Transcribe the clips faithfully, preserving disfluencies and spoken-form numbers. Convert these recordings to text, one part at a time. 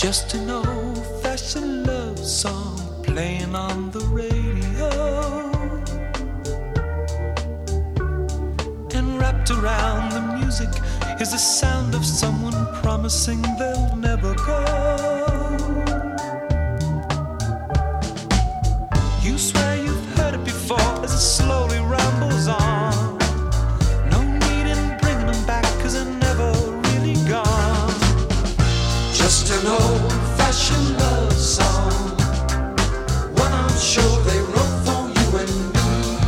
Just an old-fashioned love song playing on the radio, and wrapped around the music is the sound of someone promising they'll never go. You swear you've heard it before as it slowly rambles on. No need in bringing them back, 'cause they're never really gone. Just an old-fashioned love song, one I'm sure they wrote for you and me.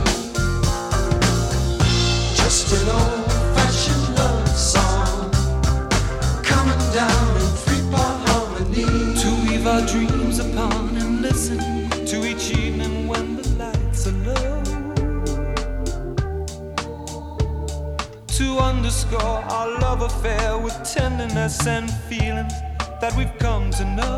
Just an old-fashioned love song, coming down in three-part harmony, to weave our dreams upon and listen to each evening when the lights are low, to underscore our love affair with tenderness and feeling that we've come to know.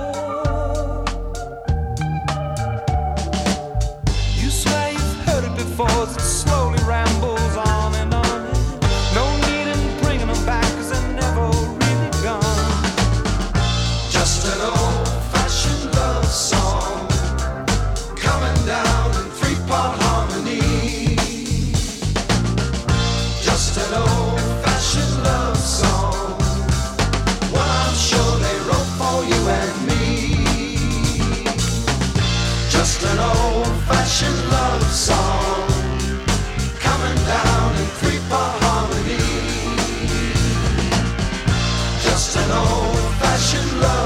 You swear you've heard it before as it slowly rambles on and on. No need in bringing them back, 'cause they're never really gone. Just an old-fashioned love song, coming down in three-part harmony. Just an old-fashioned love song, one I'm sure they wrote for you and me. Just an old-fashioned love song, coming down in three-part harmony. Just an old-fashioned love